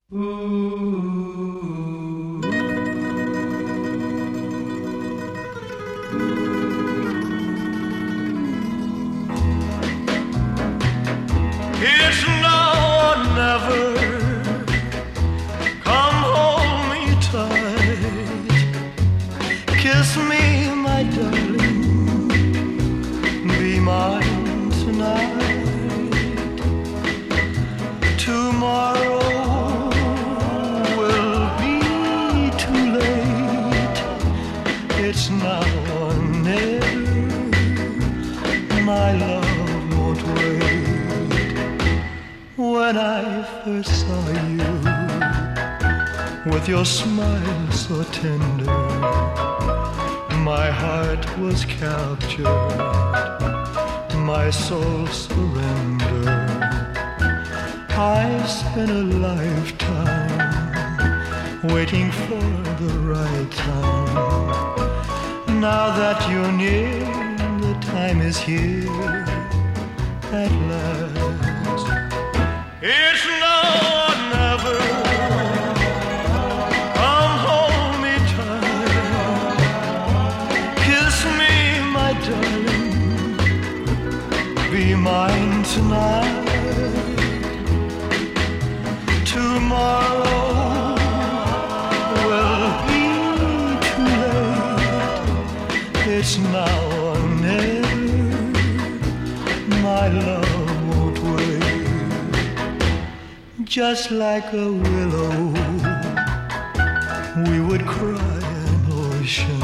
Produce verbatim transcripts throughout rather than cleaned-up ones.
It's now or never. Come hold me tight. Kiss me, my darling. Be mine tonight. Tomorrow will be too late. It's now or never. My love won't wait. When I first saw you, with your smile so tender, my heart was captured, my soul surrendered. I spent a lifetime waiting for the right time. Now that you're near, the time is here at last. It's now or never. Come hold me tight. Kiss me, my darling. Be mine tonight. Tomorrow will be too late. It's now or never. My love won't wait. Just like a willow, we would cry an ocean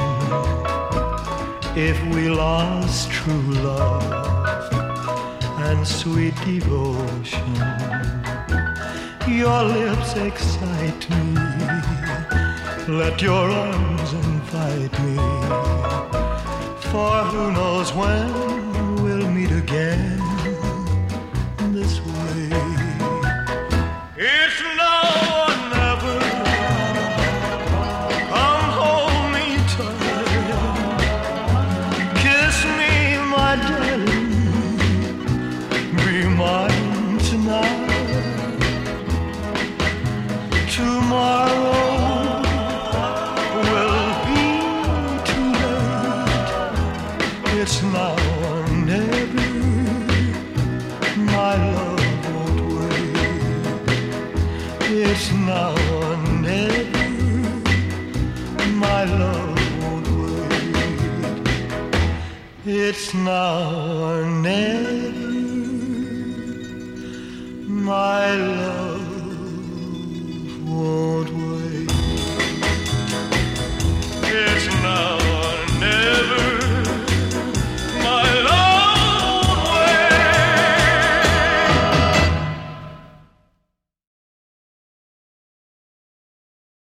if we lost true love and sweet devotion. Your lips excite me. Let your arms invite me. For who knows when we'll meet again this way. It's now or never. Come hold me tight. Kiss me, my darling. Be mine tonight. Tomorrow will be too late. It's now or never. My love won't wait. It's now or never. My love won't wait. It's now or never. My love